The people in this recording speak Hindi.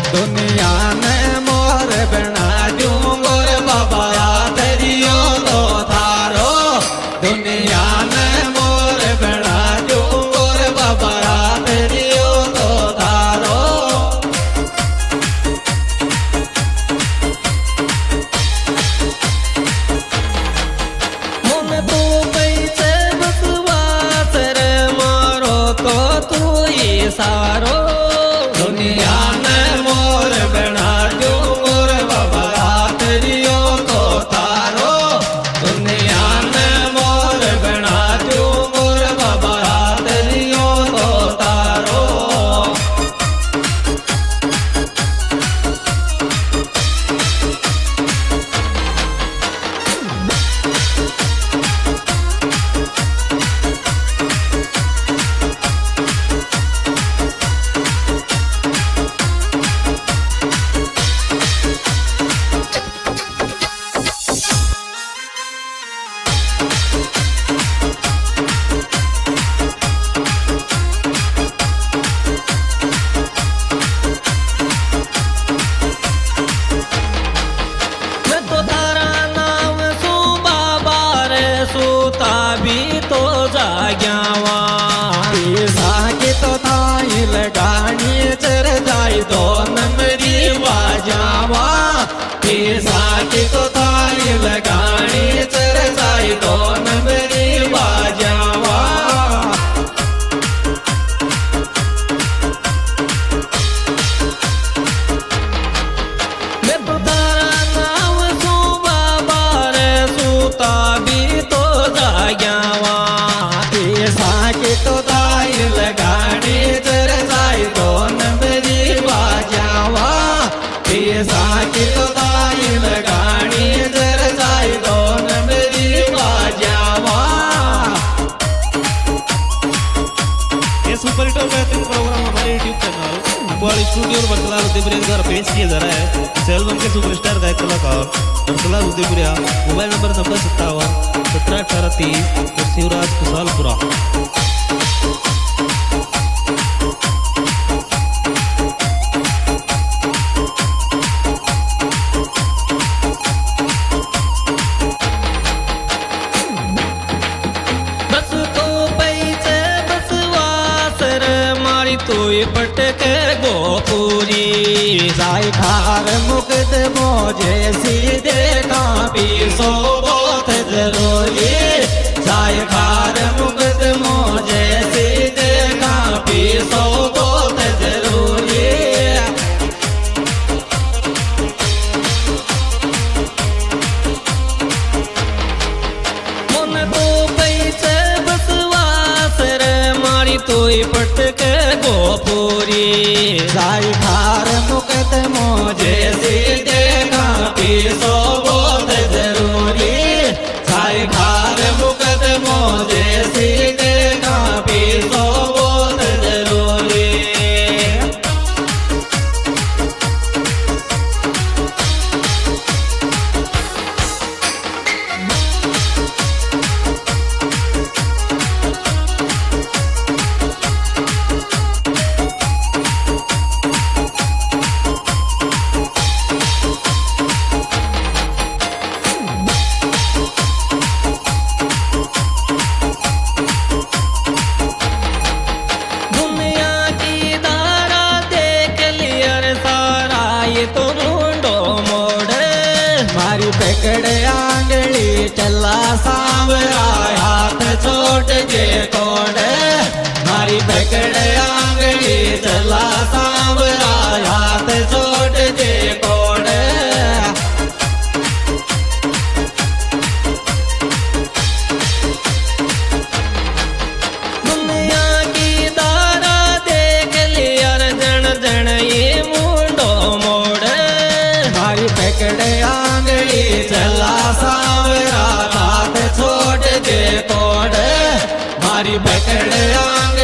दुनिया ने मोर बना दूं गोर बाबा तेरियो तो थारो दुनिया ने मोर बना दूं गोर बाबा तेरियो तो थारो मन तू कैसे बसवास रे मारो तो तू ही सारो दुनिया ने मोर बना दूं गोर बाबा तेरियो तो थारो दुनिया ने मोर बना दूं गोर बाबा तेरियो तो थारो भी तो जाग्यावा साके तो थाई लगानी चर जाई दोन मेरी बाजावा साके तो थाई लगानी चर जाई दोन मेरी बाजावा मैं तो तारा नाम सू बाबा रे सूता भी तो जाग्यावा साके तो दाई लगानी चर जाई दोन मेरी बाजावा साके तो दाई लगानी चर जाई दोन मेरी बाजावा ये सुपर हिट और बेहतरीन प्रोग्राम हमारे YouTube channel Akwal studio Barkala Rudrapuriya द्वारा पेश किया जा रहा है। इस एल्बम के सुपरस्टार गायक कलाकार बरकला रुद्रपुरिया मोबाइल नंबर 57 और शिवराज कुशालपुरा। बस तो पैसे बसवास रे मारी तो पटके गोपुरी जाय खार मुकद मोजे सीधे कापी सो बहुत जरूरी जाय खार मुकद मोजे सीधे कापी सो बहुत जरूरी मन तो पैसे बसवास रे मारी तो पटके गोपुरी जाय खार मुकद मोजे सीधे कापी सो बहुत जरूरी जाय खार मुकद मोजे सीधे कापी सो बहुत जरूरी दुनिया की धारा देख लिया रे सारा ये तो मुंडो मोड़ मारी पकड़े आंगली चला सांवरा हाथ छोड़ के कोड़ मारी पकड़े आंगली चला सांवरा हाथ छोड़ के कोड़ दुनिया की धारा देख लिया जन जन ये मुंडो मोड़ मारी पकड़े आंगली चला सांवरा हाथ छोड़ के कोड़ मारी पकड़े आंगली